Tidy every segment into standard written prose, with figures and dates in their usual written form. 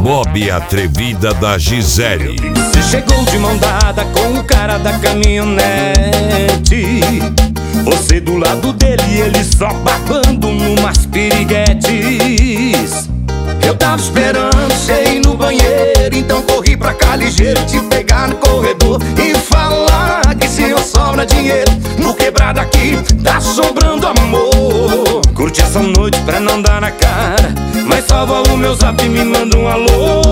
Mob Atrevida da Gisele. Você chegou de mão dada com o cara da caminhonete. Você do lado dele e ele só babando numas piriguetes. Eu tava esperando você ir no banheiro, então corri pra cá ligeiro, te pegar no corredor e falar que se eu sobra dinheiro no quebrado aqui, tá sobrando amor. Curte essa noite pra não dar na cara, mas salva o meu zap e me manda um alô.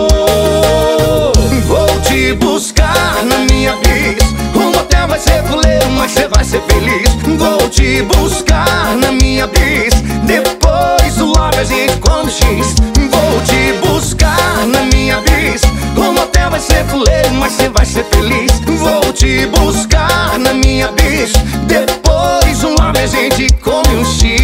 Vou te buscar na minha bis, o motel vai ser fuleiro, mas cê vai ser feliz. Vou te buscar na minha bis, depois do lobby a gente come X. Vou te buscar na minha bis, o motel vai ser fuleiro, mas cê vai ser feliz. Vou te buscar na minha bis, depois do lobby a gente come um X.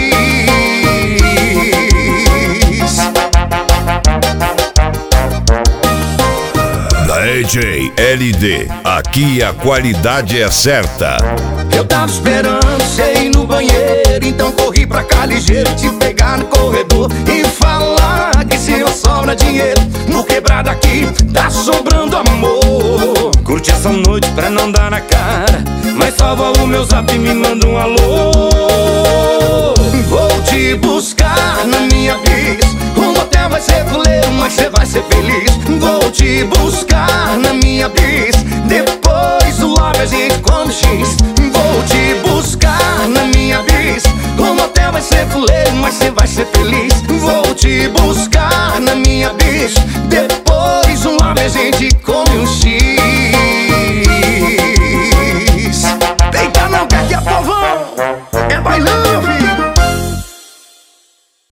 DJ LD, aqui a qualidade é certa. Eu tava esperando você ir no banheiro, então corri pra cá ligeiro, te pegar no corredor e falar que se eu sobra dinheiro no quebrado aqui, tá sobrando amor. Curte essa noite pra não dar na cara, mas salva o meu zap e me manda um alô. Vou te buscar na minha bis, o motel vai ser fuleiro, mas cê vai ser feliz. Vou te buscar na minha bis, depois do lobby a gente come X. Vou te buscar na minha bis, o motel vai ser fuleiro, mas cê vai ser feliz. Vou te buscar na minha bis, depois